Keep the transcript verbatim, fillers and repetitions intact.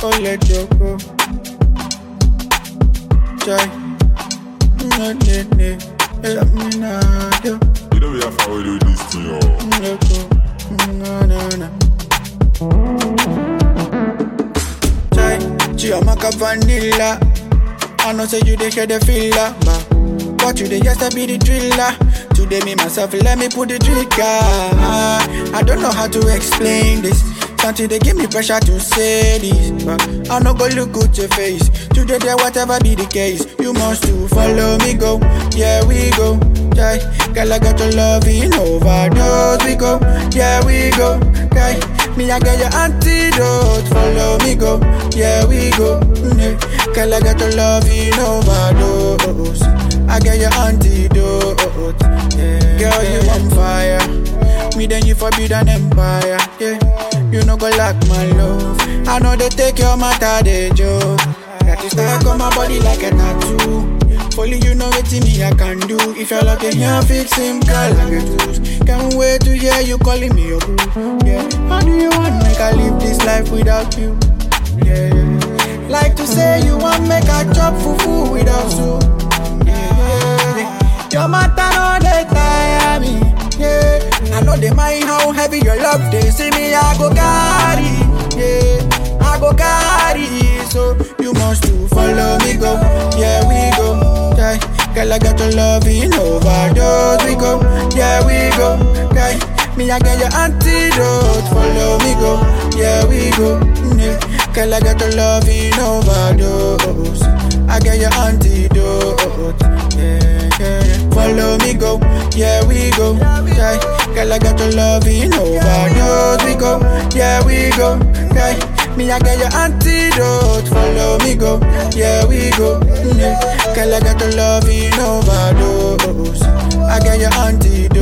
oh let you go. Try, no need me, help me now, yo. You know we have to do this thing, yo. Let go, no no no. Try, Chiamaka vanilla. I know say you dey hear the filler, but what you dey just to be the thriller. Today me myself, let me put the trigger. I don't know how to explain this. Something they give me pressure to say this, but I no go look good your face. Today there whatever be the case, you must to follow me go. Yeah we go, yeah. Girl I got your love in overdose. We go, yeah we go, yeah. Me I get your antidote. Follow me go, yeah we go. Yeah. Girl I got your love in overdose. I get your antidote. Yeah. Girl you on fire. Me then you forbid an empire. Yeah. You no go like my love. I know they take your matter, they joke. Got this stuck on my body like a tattoo. Only you know what me I can do. If you're like a hair fix him, girl, I get loose. Can't wait to hear you calling me your boo. Yeah. How do you want make I live this life without you? Yeah. Like to say you want make I chop fufu without soup. Yeah. Your matter no they tire me. Yeah. I know they mind how heavy your love they see me I go carry. Yeah. I go carry. So you must to follow me go. Yeah we go. Yeah. Girl I got your love in overdose. We go. Yeah we go. Yeah. Me I get your antidote. Follow me go. Yeah we go. Yeah. Girl I got your love in overdose. I get your antidote. Yeah, yeah. Follow me go. Yeah we go. Yeah. Girl I got your love in overdose. We go. Yeah we go. Yeah. Me I get your antidote. Follow me go. Yeah we go. Yeah. Girl I got your love in overdose. I get your antidote.